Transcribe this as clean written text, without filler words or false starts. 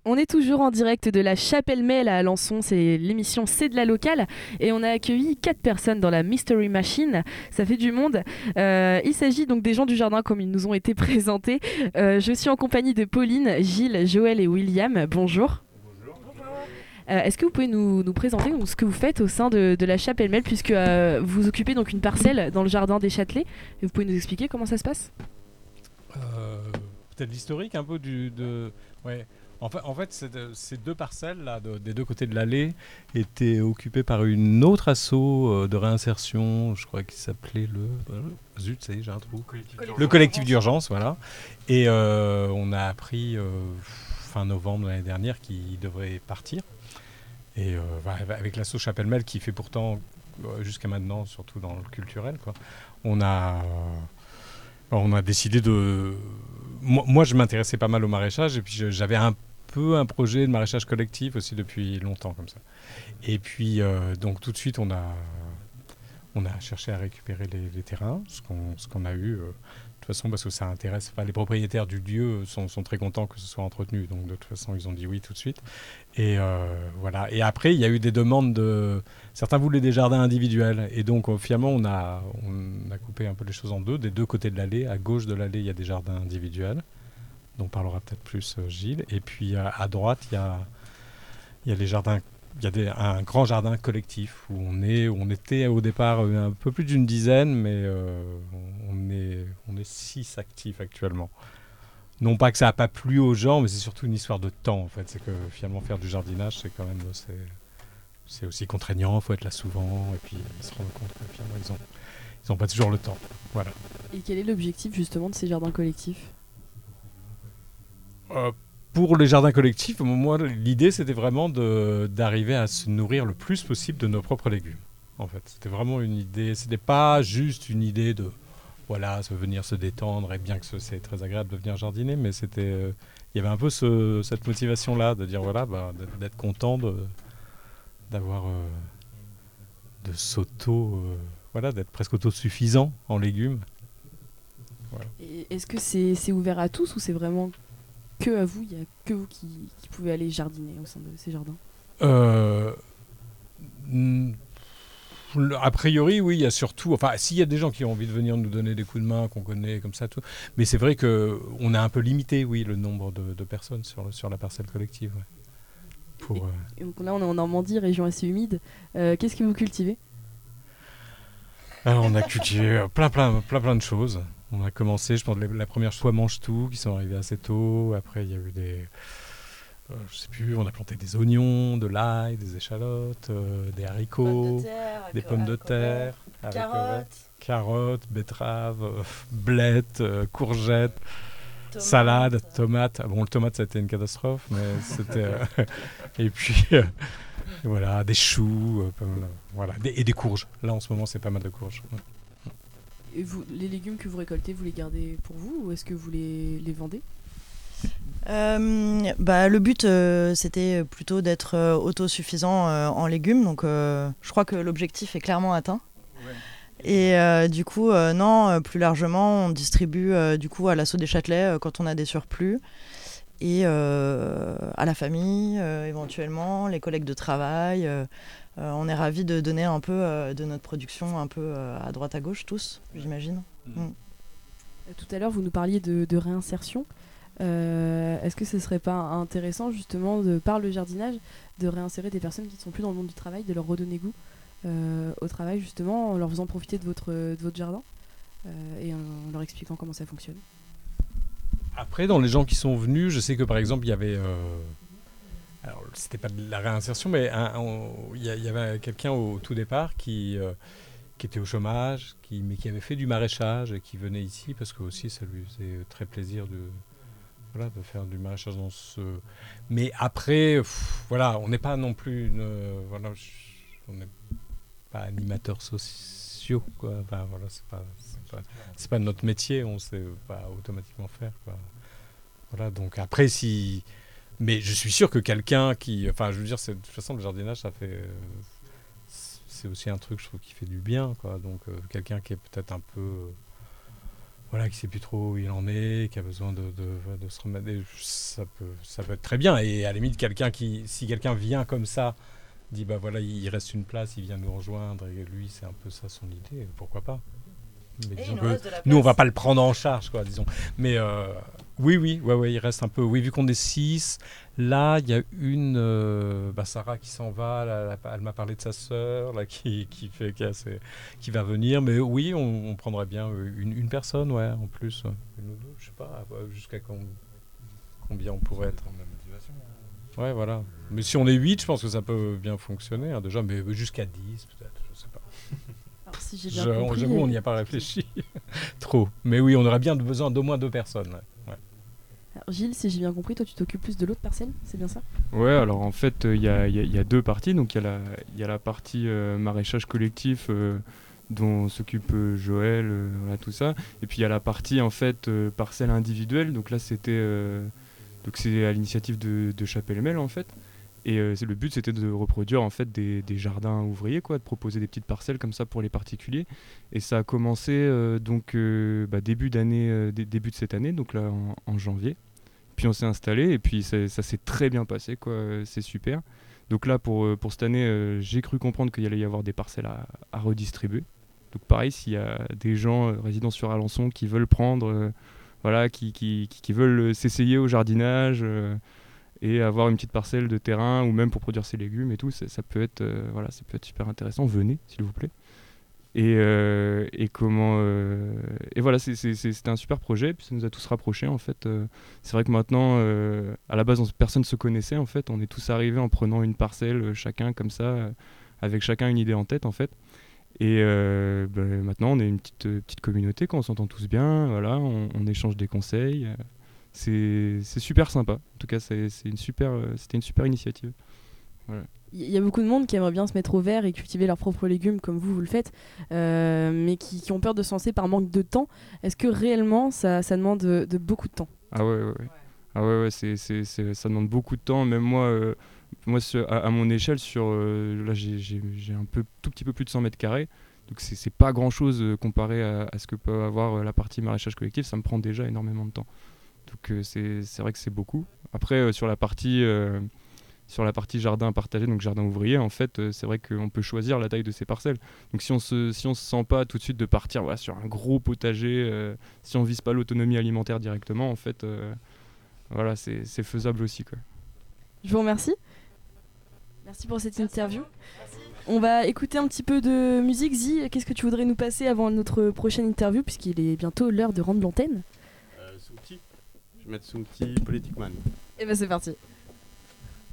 On est toujours en direct de la Chapelle Mel à Alençon, c'est l'émission C'est de la locale et on a accueilli 4 personnes dans la Mystery Machine, ça fait du monde. Il s'agit donc des gens du jardin comme ils nous ont été présentés. Je suis en compagnie de Pauline, Gilles, Joël et William. Bonjour. Est-ce que vous pouvez nous présenter donc, ce que vous faites au sein de la Chapelle Mel puisque vous occupez donc une parcelle dans le jardin des Châtelets et vous pouvez nous expliquer comment ça se passe? Euh, Peut-être l'historique un peu ouais. En fait, ces deux parcelles là, des deux côtés de l'allée étaient occupées par une autre asso de réinsertion, je crois qu'il s'appelait zut, ça y est, j'ai un trou. Le collectif d'urgence, voilà. Et on a appris fin novembre de l'année dernière qu'il devrait partir. Et avec l'asso Chapelle-Mel qui fait pourtant jusqu'à maintenant, surtout dans le culturel, quoi. On a on a décidé de. Moi, je m'intéressais pas mal au maraîchage et puis j'avais un peu un projet de maraîchage collectif aussi depuis longtemps comme ça. Et puis donc tout de suite on a cherché à récupérer les terrains, ce qu'on a eu. De toute façon, parce que ça intéresse. Enfin, les propriétaires du lieu sont très contents que ce soit entretenu. Donc, de toute façon, ils ont dit oui tout de suite. Et voilà. Et après, il y a eu des demandes de. Certains voulaient des jardins individuels. Et donc, finalement, on a coupé un peu les choses en deux. Des deux côtés de l'allée. À gauche de l'allée, il y a des jardins individuels. Dont parlera peut-être plus Gilles. Et puis, à droite, il y a les jardins. Un grand jardin collectif où on était au départ un peu plus d'une dizaine, mais on est 6 actifs actuellement. Non pas que ça n'a pas plu aux gens, mais c'est surtout une histoire de temps en fait. C'est que finalement faire du jardinage, c'est quand même c'est aussi contraignant. Il faut être là souvent et puis ils se rendent compte que finalement ils ont pas toujours le temps. Voilà. Et quel est l'objectif justement de ces jardins collectifs? Euh, pour les jardins collectifs, moi, l'idée, c'était vraiment d'arriver à se nourrir le plus possible de nos propres légumes. En fait, c'était vraiment une idée. C'était pas juste une idée de, voilà, se venir se détendre et bien que c'est très agréable de venir jardiner, mais il y avait un peu cette motivation-là de dire, voilà, d'être content d'avoir, de voilà, d'être presque autosuffisant en légumes. Voilà. Et est-ce que c'est ouvert à tous ou c'est vraiment que à vous, il y a que vous qui pouvez aller jardiner au sein de ces jardins? Euh, A priori, oui, il y a surtout. Enfin, s'il y a des gens qui ont envie de venir nous donner des coups de main, qu'on connaît comme ça, tout. Mais c'est vrai qu'on a un peu limité, oui, le nombre de personnes sur la parcelle collective. Ouais. Et donc là, on est en Normandie, région assez humide. Qu'est-ce que vous cultivez? Alors, on a cultivé plein de choses. On a commencé, je pense, la première fois mange-tout, qui sont arrivés assez tôt. Après, il y a eu je sais plus, on a planté des oignons, de l'ail, des échalotes, des haricots, des pommes de terre, carottes, betteraves, blettes, courgettes, salade, tomates. Ah bon, le tomate, ça a été une catastrophe, mais c'était. Et puis, voilà, des choux, voilà, et des courges. Là, en ce moment, c'est pas mal de courges. Ouais. Et vous, les légumes que vous récoltez, vous les gardez pour vous ou est-ce que vous les vendez? Le but, c'était plutôt d'être autosuffisant en légumes. Donc, je crois que l'objectif est clairement atteint. Ouais. Et du coup, non, plus largement, on distribue du coup à l'assaut des Châtelets quand on a des surplus. Et à la famille, éventuellement, les collègues de travail. On est ravis de donner un peu de notre production un peu à droite à gauche, tous, j'imagine. Tout à l'heure, vous nous parliez de réinsertion. Est-ce que ce serait pas intéressant justement par le jardinage de réinsérer des personnes qui ne sont plus dans le monde du travail, de leur redonner goût au travail justement en leur faisant profiter de votre jardin et en leur expliquant comment ça fonctionne? Après, dans les gens qui sont venus, je sais que par exemple, il y avait. Alors, c'était pas de la réinsertion, mais il y avait quelqu'un au tout départ qui était au chômage, mais qui avait fait du maraîchage et qui venait ici parce que aussi ça lui faisait très plaisir de faire du maraîchage dans ce. Mais après, voilà, on n'est pas non plus on n'est pas animateurs sociaux, quoi. Enfin, voilà, c'est pas notre métier, on sait pas automatiquement faire, quoi. Voilà, donc après, si. Mais je suis sûr que quelqu'un qui. Enfin, je veux dire, de toute façon, le jardinage, ça fait. C'est aussi un truc, je trouve, qui fait du bien, quoi. Donc, quelqu'un qui est peut-être un peu. voilà, qui sait plus trop où il en est, qui a besoin de se remettre. Ça peut être très bien. Et à la limite, si quelqu'un vient comme ça, dit bah voilà, il reste une place, il vient nous rejoindre, et lui, c'est un peu ça son idée, pourquoi pas. Mais disons que nous, on va pas le prendre en charge, quoi, disons. Mais oui, il reste un peu. Oui, vu qu'on est 6, là, il y a une, Sarah qui s'en va. Là, elle m'a parlé de sa sœur, là, qui va venir. Mais oui, on prendrait bien une personne, ouais, en plus, une ou deux, je sais pas, jusqu'à combien on pourrait être. Ouais, voilà. Mais si on est 8, je pense que ça peut bien fonctionner, hein, déjà, mais jusqu'à 10, peut-être, je sais pas. Alors, si j'ai bien compris, j'avoue, on n'y a pas réfléchi trop. Mais oui, on aurait bien besoin d'au moins 2 personnes. Ouais. Alors, Gilles, si j'ai bien compris, toi tu t'occupes plus de l'autre parcelle, c'est bien ça? Ouais, alors en fait, il y a 2 parties. Donc il y a la partie maraîchage collectif dont s'occupe Joël, voilà, tout ça. Et puis il y a la partie en fait parcelle individuelle. Donc là, c'est à l'initiative de Chapelle-Mel en fait. Et le but, c'était de reproduire en fait des jardins ouvriers, quoi, de proposer des petites parcelles comme ça pour les particuliers. Et ça a commencé début de cette année, donc là en janvier. Puis on s'est installé et puis ça s'est très bien passé, quoi. C'est super. Donc là pour cette année, j'ai cru comprendre qu'il allait y avoir des parcelles à redistribuer. Donc pareil, s'il y a des gens résidant sur Alençon qui veulent prendre, voilà, qui veulent s'essayer au jardinage. Et avoir une petite parcelle de terrain ou même pour produire ses légumes et tout, ça peut être super intéressant. Venez, s'il vous plaît. Et voilà, c'était un super projet, puis ça nous a tous rapprochés en fait. C'est vrai que maintenant, à la base, personne ne se connaissait en fait. On est tous arrivés en prenant une parcelle chacun comme ça, avec chacun une idée en tête en fait. Et maintenant, on est une petite communauté, on s'entend tous bien. Voilà, on échange des conseils. C'est super sympa. En tout cas, c'était une super initiative. Voilà. Il y a beaucoup de monde qui aimerait bien se mettre au vert et cultiver leurs propres légumes comme vous le faites, mais qui ont peur de se lancer par manque de temps. Est-ce que réellement ça demande de beaucoup de temps? Ah ouais. Ah ouais, ça demande beaucoup de temps. Même moi à mon échelle, là j'ai tout petit peu plus de 100 mètres carrés. Donc c'est pas grand chose comparé à ce que peut avoir la partie maraîchage collectif. Ça me prend déjà énormément de temps. Donc c'est vrai que c'est beaucoup. Après sur la partie jardin partagé, donc jardin ouvrier, en fait c'est vrai qu'on peut choisir la taille de ses parcelles. Donc si on se sent pas tout de suite de partir sur un gros potager, si on vise pas l'autonomie alimentaire directement, en fait voilà, c'est faisable aussi, quoi. Je vous remercie. Merci pour cette interview. Merci. On va écouter un petit peu de musique. Zi, qu'est-ce que tu voudrais nous passer avant notre prochaine interview, puisqu'il est bientôt l'heure de rendre l'antenne? Je vais mettre Soumti, Politic Man. Et ben c'est parti.